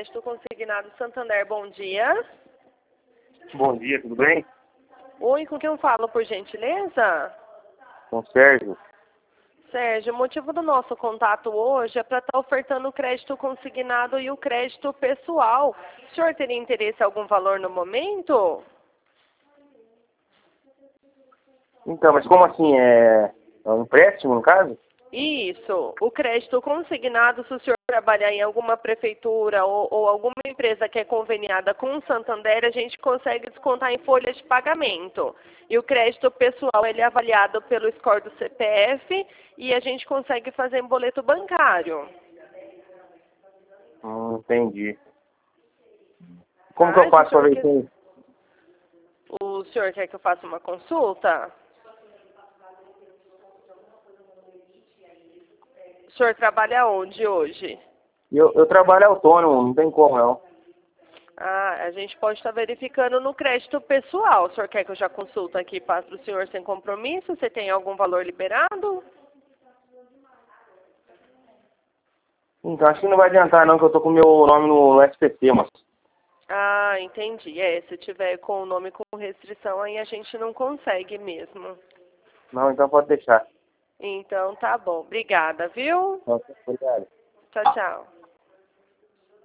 Crédito Consignado Santander, bom dia. Bom dia, tudo bem? Oi, com quem eu falo, por gentileza? Com o Sérgio. Sérgio, o motivo do nosso contato hoje é para estar ofertando o crédito consignado e o crédito pessoal. O senhor teria interesse em algum valor no momento? Então, mas como assim? É um empréstimo, no caso? Isso. O crédito consignado, se o senhor trabalhar em alguma prefeitura ou alguma empresa que é conveniada com o Santander, a gente consegue descontar em folha de pagamento. E o crédito pessoal, ele é avaliado pelo score do CPF e a gente consegue fazer em boleto bancário. Entendi. Como que Tá? eu faço para ver isso? O senhor quer que eu faça uma consulta? O senhor trabalha onde hoje? Eu trabalho autônomo, não tem como não. Ah, a gente pode estar verificando no crédito pessoal. O senhor quer que eu já consulte aqui para o senhor sem compromisso? Você tem algum valor liberado? Então, acho que não vai adiantar não, que eu tô com o meu nome no SPC, mas... Ah, entendi. Se tiver com o nome com restrição, aí a gente não consegue mesmo. Não, então pode deixar. Então, tá bom. Obrigada, viu? Obrigado. Tchau, tchau.